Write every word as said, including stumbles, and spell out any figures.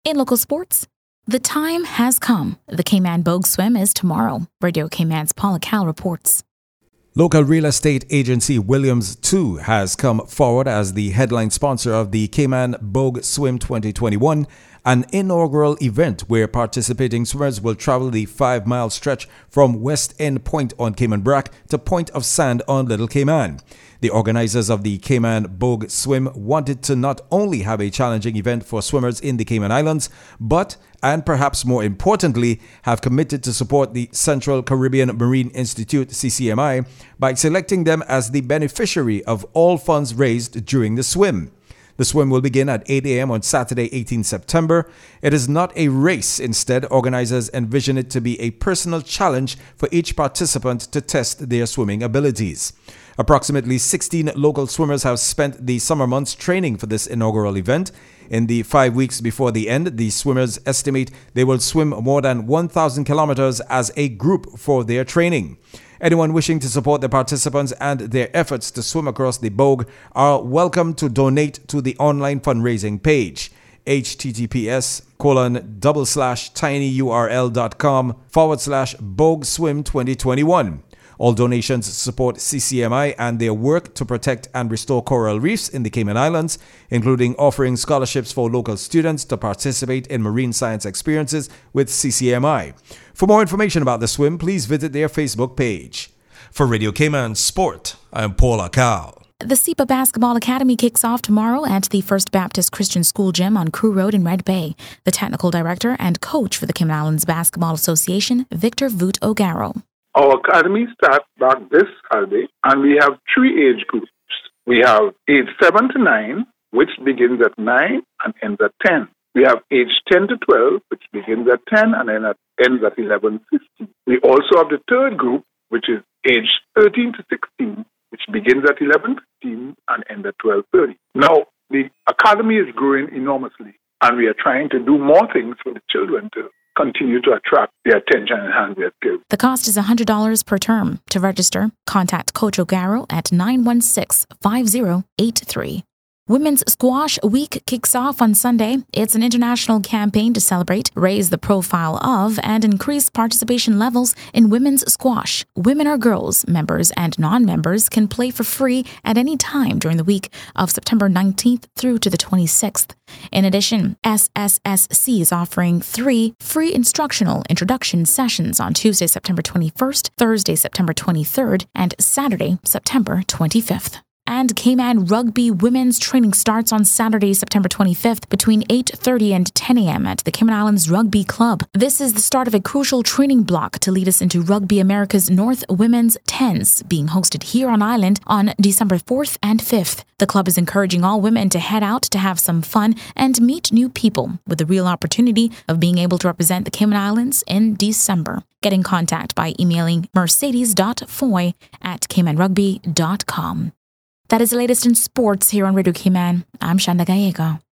In local sports, the time has come. The Cayman Bogue Swim is tomorrow. Radio Cayman's Paula Cal reports. Local real estate agency Williams two has come forward as the headline sponsor of the Cayman Bogue Swim twenty twenty-one, an inaugural event where participating swimmers will travel the five-mile stretch from West End Point on Cayman Brac to Point of Sand on Little Cayman. The organizers of the Cayman Bogue Swim wanted to not only have a challenging event for swimmers in the Cayman Islands, but, and perhaps more importantly, have committed to support the Central Caribbean Marine Institute, C C M I, by selecting them as the beneficiary of all funds raised during the swim. The swim will begin at eight a.m. on Saturday, eighteenth September. It is not a race. Instead, organizers envision it to be a personal challenge for each participant to test their swimming abilities. Approximately sixteen local swimmers have spent the summer months training for this inaugural event. In the five weeks before the end, the swimmers estimate they will swim more than one thousand kilometers as a group for their training. Anyone wishing to support the participants and their efforts to swim across the Bogue are welcome to donate to the online fundraising page, https colon double slash tinyurl.com forward slash Bogue Swim 2021. All donations support C C M I and their work to protect and restore coral reefs in the Cayman Islands, including offering scholarships for local students to participate in marine science experiences with C C M I. For more information about the swim, please visit their Facebook page. For Radio Cayman Sport, I'm Paula Cal. The S I P A Basketball Academy kicks off tomorrow at the First Baptist Christian School Gym on Crew Road in Red Bay. The technical director and coach for the Cayman Islands Basketball Association, Victor Voot O'Garrow. Our academy starts back this Saturday, and we have three age groups. We have age seven to nine, which begins at nine and ends at ten. We have age ten to twelve, which begins at ten and then ends at eleven fifty. We also have the third group, which is age thirteen to sixteen, which begins at eleven fifteen and ends at twelve thirty. Now, the academy is growing enormously, and we are trying to do more things for the children to continue to attract their attention and enhance their skills. The cost is one hundred dollars per term. To register, contact Coach O'Garrow at nine one six, five zero eight three. Women's Squash Week kicks off on Sunday. It's an international campaign to celebrate, raise the profile of, and increase participation levels in women's squash. Women or girls, members and non-members can play for free at any time during the week of September nineteenth through to the twenty-sixth. In addition, S S S C is offering three free instructional introduction sessions on Tuesday, September twenty-first, Thursday, September twenty-third, and Saturday, September twenty-fifth. And Cayman Rugby Women's Training starts on Saturday, September twenty-fifth between eight thirty and ten a.m. at the Cayman Islands Rugby Club. This is the start of a crucial training block to lead us into Rugby America's North Women's Tens, being hosted here on island on December fourth and fifth. The club is encouraging all women to head out to have some fun and meet new people with the real opportunity of being able to represent the Cayman Islands in December. Get in contact by emailing mercedes dot foy at cayman rugby dot com. That is the latest in sports here on Radio Cayman. I'm Shanda Gallego.